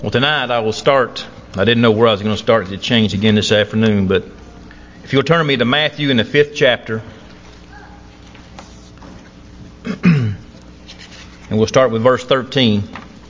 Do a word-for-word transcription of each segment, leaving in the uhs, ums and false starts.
Well, tonight I will start. I didn't know where I was going to start. It changed again this afternoon. But if you'll turn me to Matthew in the fifth chapter. And we'll start with verse thirteen.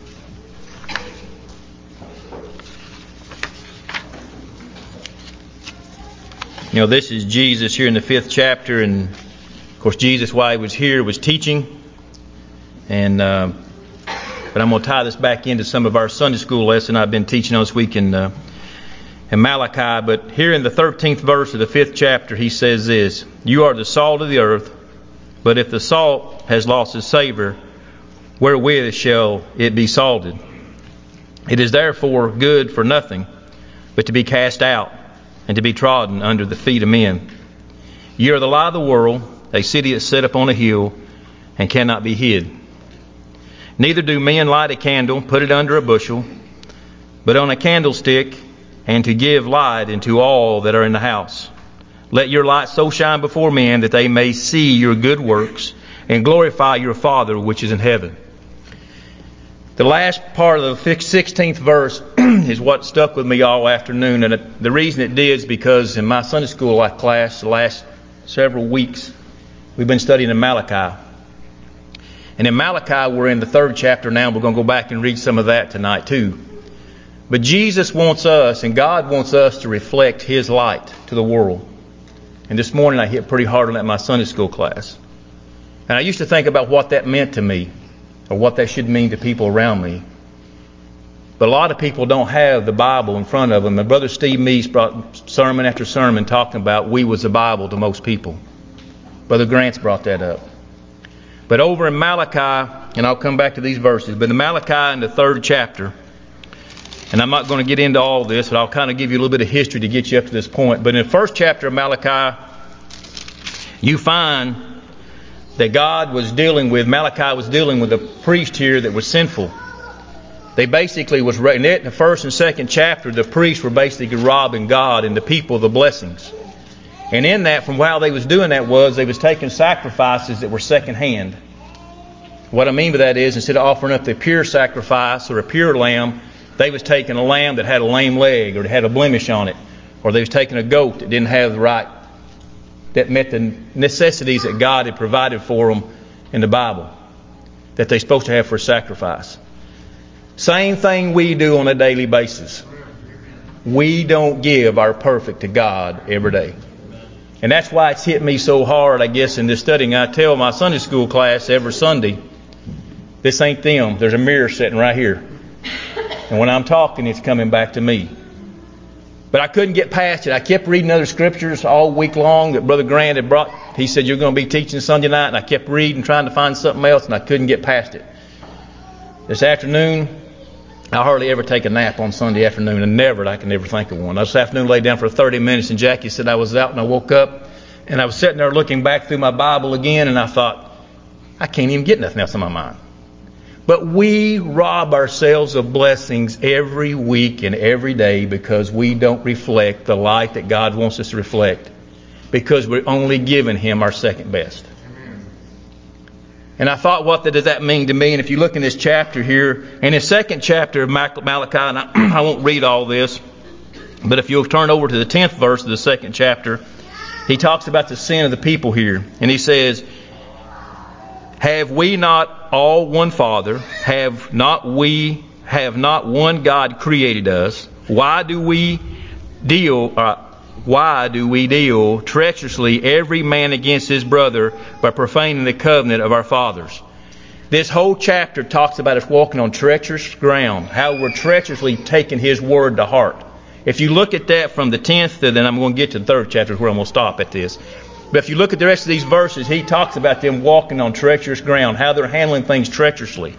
You know, this is Jesus here in the fifth chapter. And, of course, Jesus, while he was here, was teaching. And... Uh, But I'm going to tie this back into some of our Sunday school lesson I've been teaching on this week in, uh, in Malachi. But here in the thirteenth verse of the fifth chapter, he says this: "You are the salt of the earth, but if the salt has lost its savor, wherewith shall it be salted? It is therefore good for nothing, but to be cast out, and to be trodden under the feet of men. You are the light of the world, a city is set up on a hill, and cannot be hid. Neither do men light a candle, put it under a bushel, but on a candlestick, and to give light into all that are in the house. Let your light so shine before men that they may see your good works and glorify your Father which is in heaven." The last part of the sixteenth verse is what stuck with me all afternoon. And the reason it did is because in my Sunday school class, the last several weeks, we've been studying in Malachi. And in Malachi, we're in the third chapter now. We're going to go back and read some of that tonight too. But Jesus wants us, and God wants us to reflect His light to the world. And this morning I hit pretty hard on that in my Sunday school class. And I used to think about what that meant to me, or what that should mean to people around me. But a lot of people don't have the Bible in front of them. And Brother Steve Meese brought sermon after sermon talking about we was the Bible to most people. Brother Grant's brought that up. But over in Malachi, and I'll come back to these verses, but in Malachi in the third chapter, and I'm not going to get into all this, but I'll kind of give you a little bit of history to get you up to this point. But in the first chapter of Malachi, you find that God was dealing with, Malachi was dealing with a priest here that was sinful. They basically was, in the first and second chapter, the priests were basically robbing God and the people of the blessings. And in that, from how they was doing that was, they was taking sacrifices that were second-hand. What I mean by that is, instead of offering up the pure sacrifice or a pure lamb, they was taking a lamb that had a lame leg or that had a blemish on it. Or they was taking a goat that didn't have the right, that met the necessities that God had provided for them in the Bible, that they're supposed to have for sacrifice. Same thing we do on a daily basis. We don't give our perfect to God every day. And that's why it's hit me so hard, I guess, in this studying. I tell my Sunday school class every Sunday, this ain't them. There's a mirror sitting right here. And when I'm talking, it's coming back to me. But I couldn't get past it. I kept reading other scriptures all week long that Brother Grant had brought. He said, "You're going to be teaching Sunday night." And I kept reading, trying to find something else, and I couldn't get past it. This afternoon, I hardly ever take a nap on Sunday afternoon, and never, I can never think of one. This afternoon, laid down for thirty minutes, and Jackie said I was out, and I woke up, and I was sitting there looking back through my Bible again, and I thought, I can't even get nothing else in my mind. But we rob ourselves of blessings every week and every day because we don't reflect the light that God wants us to reflect, because we're only giving Him our second best. And I thought, what does that mean to me? And if you look in this chapter here, in the second chapter of Malachi, and I, I won't read all this, but if you'll turn over to the tenth verse of the second chapter, he talks about the sin of the people here. And he says, "Have we not all one Father? Have not we, have not one God created us? Why do we deal... Uh, Why do we deal treacherously every man against his brother by profaning the covenant of our fathers?" This whole chapter talks about us walking on treacherous ground, how we're treacherously taking His word to heart. If you look at that from the tenth to then I'm going to get to the third chapter where I'm going to stop at this. But if you look at the rest of these verses, he talks about them walking on treacherous ground, how they're handling things treacherously.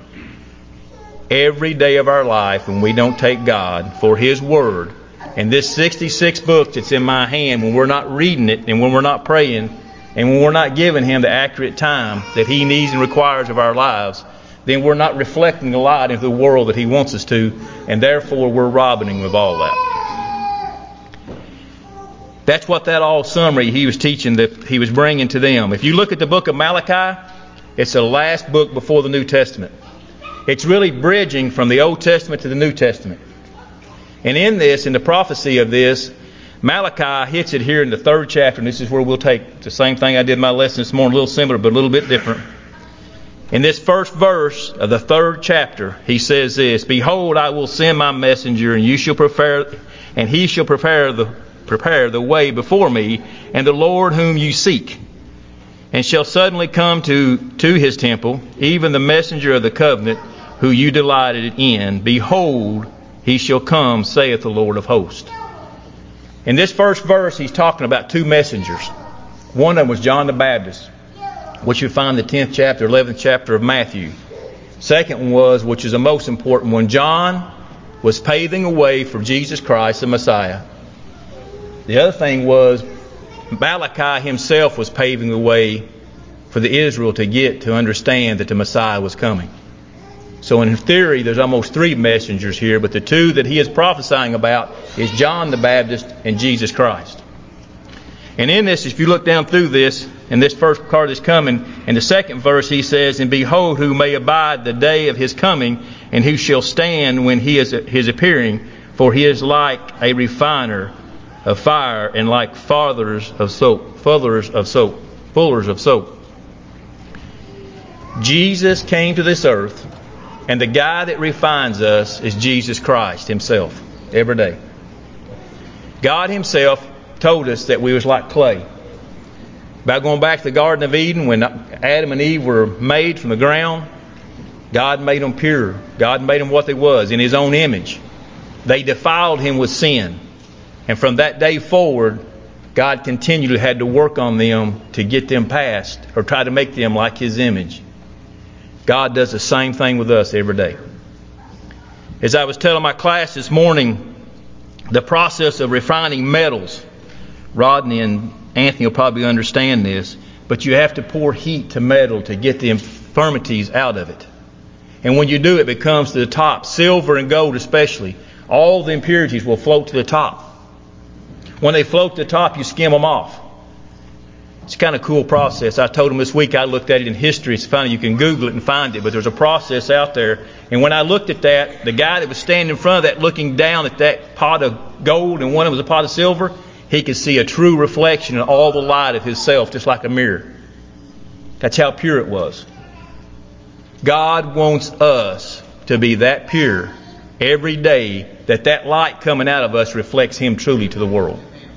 Every day of our life when we don't take God for His word, and this sixty-six books that's in my hand, when we're not reading it and when we're not praying and when we're not giving Him the accurate time that He needs and requires of our lives, then we're not reflecting the light into the world that He wants us to, and therefore we're robbing Him of all that. That's what that all summary he was teaching, that he was bringing to them. If you look at the book of Malachi, it's the last book before the New Testament. It's really bridging from the Old Testament to the New Testament. And in this, in the prophecy of this, Malachi hits it here in the third chapter, and this is where we'll take the same thing I did in my lesson this morning, a little similar but a little bit different. In this first verse of the third chapter, he says this, "Behold, I will send my messenger, and you shall prepare, and he shall prepare the prepare the way before me, and the Lord whom you seek, and shall suddenly come to to his temple, even the messenger of the covenant, who you delighted in. Behold, he shall come, saith the Lord of hosts." In this first verse, he's talking about two messengers. One of them was John the Baptist, which you find in the tenth chapter, eleventh chapter of Matthew. Second one was, which is the most important one, John was paving a way for Jesus Christ, the Messiah. The other thing was, Malachi himself was paving the way for the Israel to get to understand that the Messiah was coming. So in theory, there's almost three messengers here, but the two that he is prophesying about is John the Baptist and Jesus Christ. And in this, if you look down through this, and this first part is coming, in the second verse he says, "And behold, who may abide the day of his coming, and who shall stand when he is his appearing, for he is like a refiner of fire, and like fullers of soap, fullers of soap, fullers of soap." Jesus came to this earth, and the guy that refines us is Jesus Christ himself, every day. God himself told us that we was like clay. About going back to the Garden of Eden, when Adam and Eve were made from the ground, God made them pure. God made them what they was, in his own image. They defiled him with sin. And from that day forward, God continually had to work on them to get them past, or try to make them like his image. God does the same thing with us every day. As I was telling my class this morning, the process of refining metals, Rodney and Anthony will probably understand this, but you have to pour heat to metal to get the infirmities out of it. And when you do, it becomes to the top. Silver and gold especially, all the impurities will float to the top. When they float to the top, you skim them off. It's a kind of cool process. I told them this week I looked at it in history. It's funny, you can Google it and find it, but there's a process out there. And when I looked at that, the guy that was standing in front of that looking down at that pot of gold and one of them was a pot of silver, he could see a true reflection of all the light of himself, just like a mirror. That's how pure it was. God wants us to be that pure every day, that that light coming out of us reflects him truly to the world.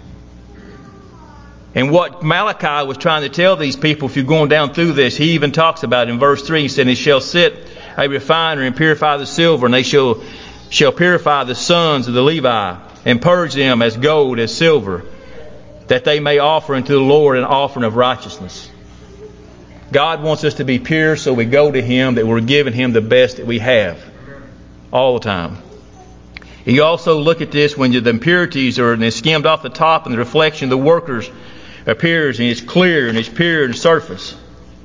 And what Malachi was trying to tell these people, if you're going down through this, he even talks about it in verse three. He said, "He shall sit a refiner and purify the silver, and they shall shall purify the sons of the Levi, and purge them as gold, as silver, that they may offer unto the Lord an offering of righteousness." God wants us to be pure, so we go to him, that we're giving him the best that we have all the time. You also look at this when the impurities are and skimmed off the top, and the reflection of the workers appears, and it's clear and it's pure in the surface.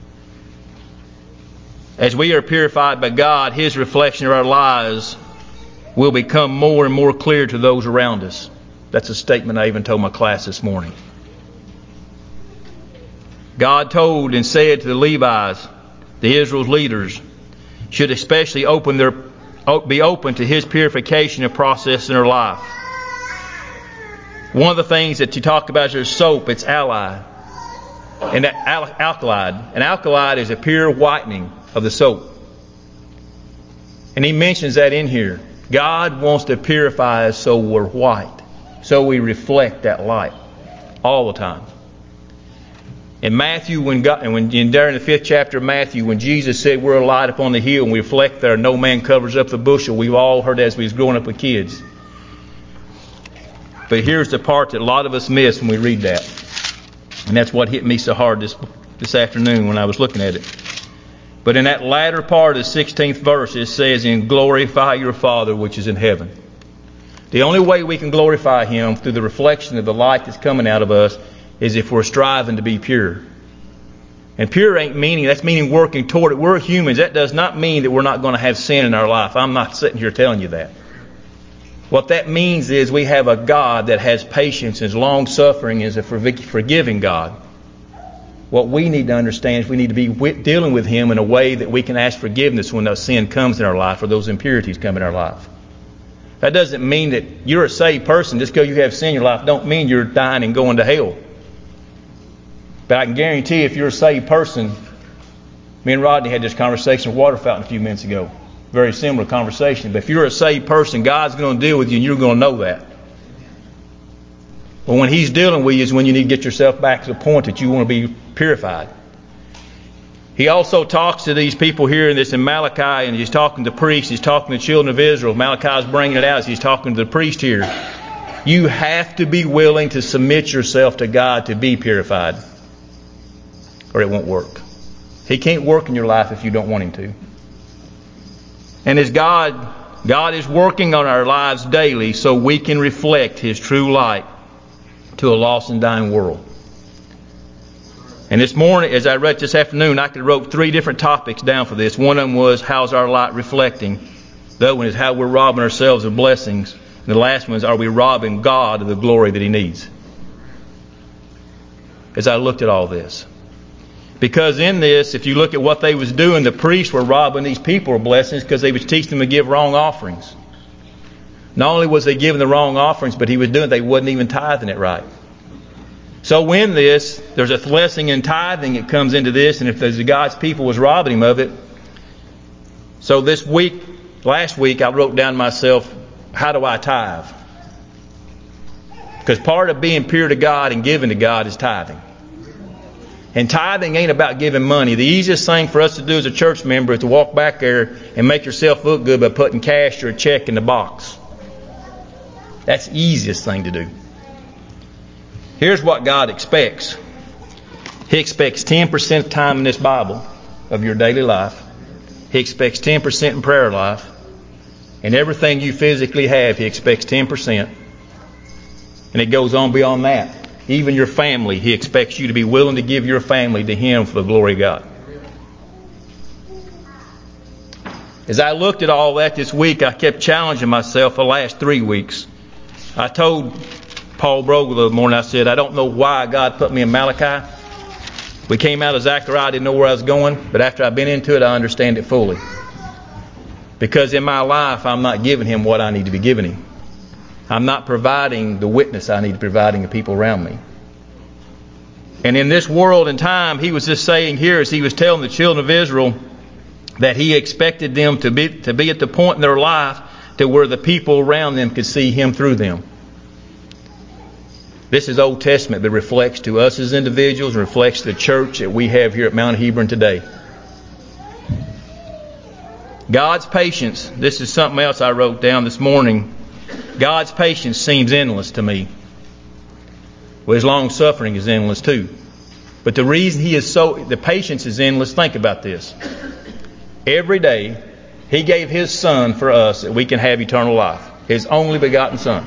As we are purified by God, his reflection of our lives will become more and more clear to those around us. That's a statement I even told my class this morning. God told and said to the Levites, the Israel's leaders, should especially open their be open to his purification and process in their life. One of the things that you talk about is soap. It's alkali. And that al- alkali. An alkali is a pure whitening of the soap. And he mentions that in here. God wants to purify us so we're white, so we reflect that light all the time. In Matthew, when God, and when in there in the fifth chapter of Matthew, when Jesus said we're a light upon the hill and we reflect there, no man covers up the bushel, we've all heard that as we was growing up with kids. But here's the part that a lot of us miss when we read that. And that's what hit me so hard this this afternoon when I was looking at it. But in that latter part of the sixteenth verse, it says, "And glorify your Father which is in heaven." The only way we can glorify him through the reflection of the light that's coming out of us is if we're striving to be pure. And pure ain't meaning, that's meaning working toward it. We're humans. That does not mean that we're not going to have sin in our life. I'm not sitting here telling you that. What that means is we have a God that has patience, is long-suffering, is a forgiving God. What we need to understand is we need to be w- dealing with Him in a way that we can ask forgiveness when that sin comes in our life or those impurities come in our life. That doesn't mean that you're a saved person. Just because you have sin in your life don't mean you're dying and going to hell. But I can guarantee if you're a saved person, me and Rodney had this conversation with Water Fountain a few minutes ago. Very similar conversation. But if you're a saved person, God's going to deal with you and you're going to know that. But when He's dealing with you is when you need to get yourself back to the point that you want to be purified. He also talks to these people here in this in Malachi, and he's talking to priests, he's talking to the children of Israel. Malachi's bringing it out as he's talking to the priest here. You have to be willing to submit yourself to God to be purified, or it won't work. He can't work in your life if you don't want Him to. And as God, God is working on our lives daily so we can reflect His true light to a lost and dying world. And this morning, as I read this afternoon, I could have wrote three different topics down for this. One of them was, how's our light reflecting? The other one is how we're robbing ourselves of blessings. And the last one is, are we robbing God of the glory that He needs? As I looked at all this. Because in this, if you look at what they was doing, the priests were robbing these people of blessings because they was teaching them to give wrong offerings. Not only was they giving the wrong offerings, but he was doing, they wasn't even tithing it right. So in this, there's a blessing in tithing that comes into this, and if there's God's people was robbing him of it. So this week, last week, I wrote down myself, how do I tithe? Because part of being pure to God and giving to God is tithing. And tithing ain't about giving money. The easiest thing for us to do as a church member is to walk back there and make yourself look good by putting cash or a check in the box. That's the easiest thing to do. Here's what God expects. He expects ten percent of time in this Bible of your daily life. He expects ten percent in prayer life. And everything you physically have, He expects ten percent. And it goes on beyond that. Even your family, He expects you to be willing to give your family to Him for the glory of God. As I looked at all that this week, I kept challenging myself for the last three weeks. I told Paul Brogel the other morning, I said, I don't know why God put me in Malachi. We came out of Zechariah, I didn't know where I was going, but after I've been into it, I understand it fully. Because in my life, I'm not giving Him what I need to be giving Him. I'm not providing the witness I need to be providing the people around me. And in this world and time, He was just saying here, as He was telling the children of Israel, that He expected them to be, to be at the point in their life to where the people around them could see Him through them. This is Old Testament that reflects to us as individuals and reflects the church that we have here at Mount Hebron today. God's patience, this is something else I wrote down this morning. God's patience seems endless to me. Well, His long suffering is endless too. But the reason He is so, the patience is endless, think about this. Every day, He gave His Son for us that we can have eternal life. His only begotten Son.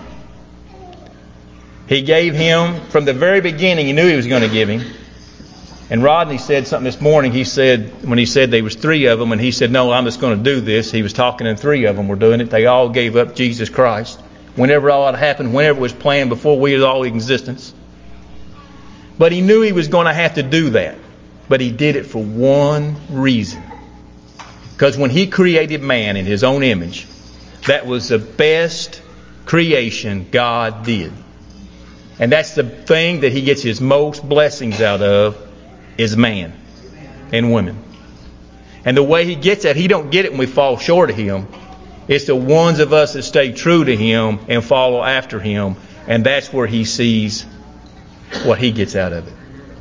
He gave Him, from the very beginning, He knew He was going to give Him. And Rodney said something this morning. He said, when he said there was three of them, and he said, no, I'm just going to do this. He was talking and three of them were doing it. They all gave up Jesus Christ. Whenever all that happened, whenever it was planned before we was all in existence. But He knew He was going to have to do that. But He did it for one reason. Because when He created man in His own image, that was the best creation God did. And that's the thing that He gets His most blessings out of, is man and women. And the way He gets that, He don't get it when we fall short of Him. It's the ones of us that stay true to Him and follow after Him. And that's where He sees what He gets out of it.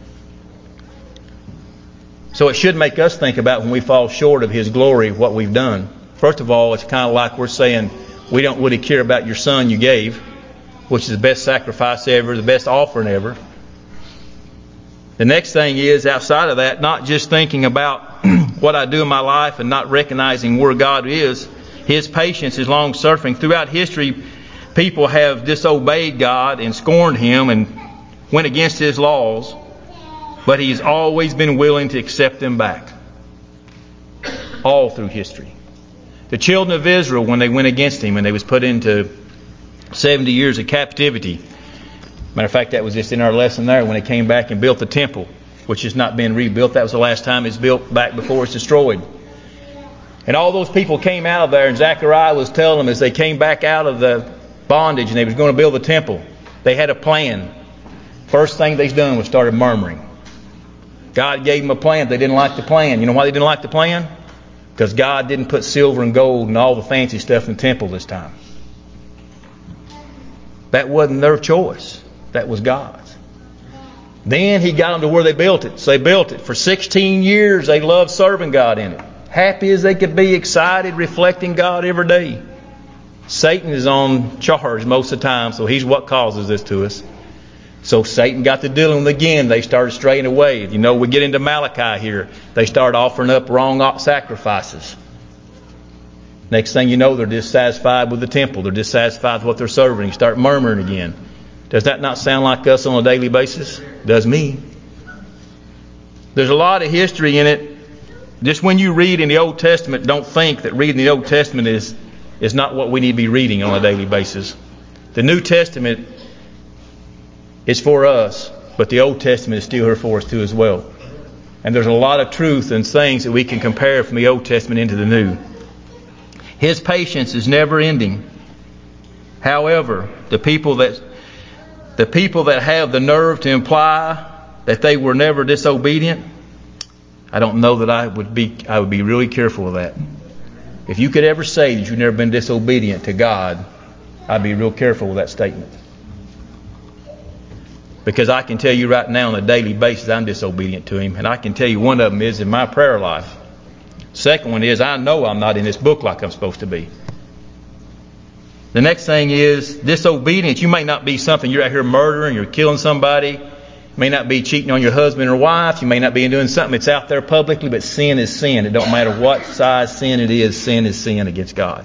So it should make us think about when we fall short of His glory, what we've done. First of all, it's kind of like we're saying, we don't really care about your son you gave, which is the best sacrifice ever, the best offering ever. The next thing is, outside of that, not just thinking about what I do in my life and not recognizing where God is. His patience, His long suffering. Throughout history, people have disobeyed God and scorned Him and went against His laws. But He's always been willing to accept them back. All through history. The children of Israel, when they went against Him and they was put into seventy years of captivity. Matter of fact, that was just in our lesson there when they came back and built the temple. which has not been rebuilt. That was the last time it's built back before it's destroyed. And all those people came out of there, and Zechariah was telling them as they came back out of the bondage and they was going to build the temple, they had a plan. First thing they done was started murmuring. God gave them a plan. They didn't like the plan. You know why they didn't like the plan? Because God didn't put silver and gold and all the fancy stuff in the temple this time. That wasn't their choice. That was God's. Then He got them to where they built it. So they built it. For sixteen years they loved serving God in it. Happy as they could be, excited, reflecting God every day. Satan is on charge most of the time, so he's what causes this to us. So Satan got to dealing with them again. They started straying away. You know, we get into Malachi here. They start offering up wrong sacrifices. Next thing you know, they're dissatisfied with the temple. They're dissatisfied with what they're serving. You start murmuring again. Does that not sound like us on a daily basis? Does me. There's a lot of history in it. Just when you read in the Old Testament, don't think that reading the Old Testament is, is not what we need to be reading on a daily basis. The New Testament is for us, but the Old Testament is still here for us too as well. And there's a lot of truth and things that we can compare from the Old Testament into the New. His patience is never ending. However, the people that the people that have the nerve to imply that they were never disobedient, I don't know that I would be I would be really careful of that. If you could ever say that you've never been disobedient to God, I'd be real careful with that statement. Because I can tell you right now on a daily basis I'm disobedient to Him. And I can tell you one of them is in my prayer life. Second one is I know I'm not in this book like I'm supposed to be. The next thing is disobedience. You may not be something you're out here murdering, you're killing somebody. You may not be cheating on your husband or wife. You may not be doing something that's out there publicly, but sin is sin. It don't matter what size sin it is, sin is sin against God.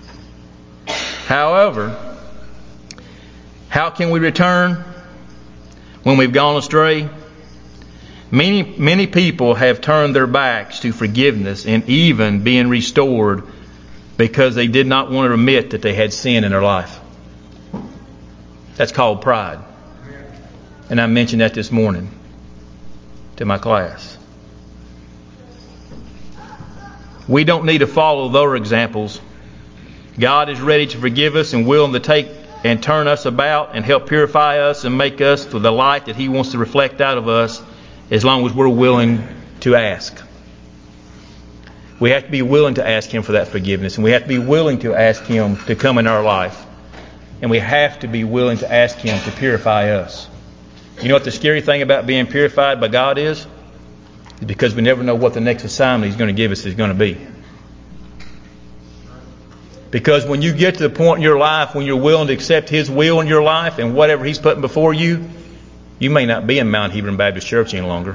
However, how can we return when we've gone astray? Many, many people have turned their backs to forgiveness and even being restored because they did not want to admit that they had sin in their life. That's called pride. And I mentioned that this morning to my class. We don't need to follow their examples. God is ready to forgive us and willing to take and turn us about and help purify us and make us to the light that He wants to reflect out of us, as long as we're willing to ask. We have to be willing to ask Him for that forgiveness, and we have to be willing to ask Him to come in our life. And we have to be willing to ask Him to purify us. You know what the scary thing about being purified by God is? It's because we never know what the next assignment He's going to give us is going to be. Because when you get to the point in your life when you're willing to accept His will in your life and whatever He's putting before you, you may not be in Mount Hebron Baptist Church any longer.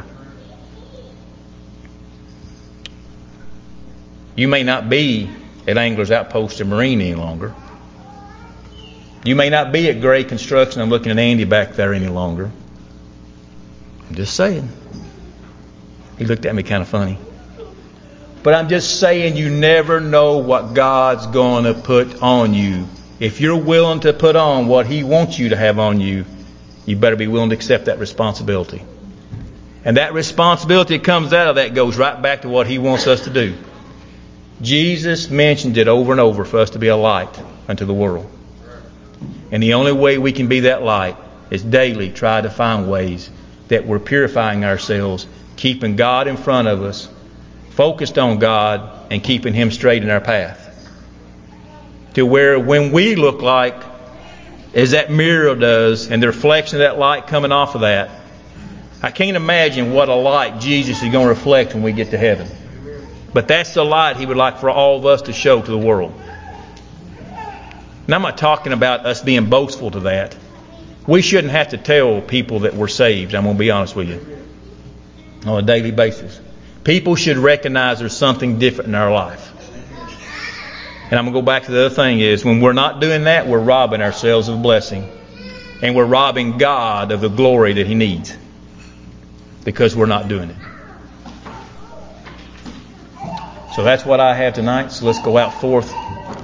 You may not be at Anglers Outpost or Marine any longer. You may not be at Gray Construction. I'm looking at Andy back there any longer. I'm just saying. He looked at me kind of funny. But I'm just saying you never know what God's going to put on you. If you're willing to put on what He wants you to have on you, you better be willing to accept that responsibility. And that responsibility that comes out of that goes right back to what He wants us to do. Jesus mentioned it over and over for us to be a light unto the world. And the only way we can be that light is daily try to find ways that we're purifying ourselves, keeping God in front of us, focused on God, and keeping Him straight in our path. To where when we look like, as that mirror does, and the reflection of that light coming off of that, I can't imagine what a light Jesus is going to reflect when we get to heaven. But that's the light He would like for all of us to show to the world. And I'm not talking about us being boastful to that. We shouldn't have to tell people that we're saved, I'm going to be honest with you, on a daily basis. People should recognize there's something different in our life. And I'm going to go back to the other thing is, when we're not doing that, we're robbing ourselves of blessing. And we're robbing God of the glory that He needs. Because we're not doing it. So that's what I have tonight. So let's go out forth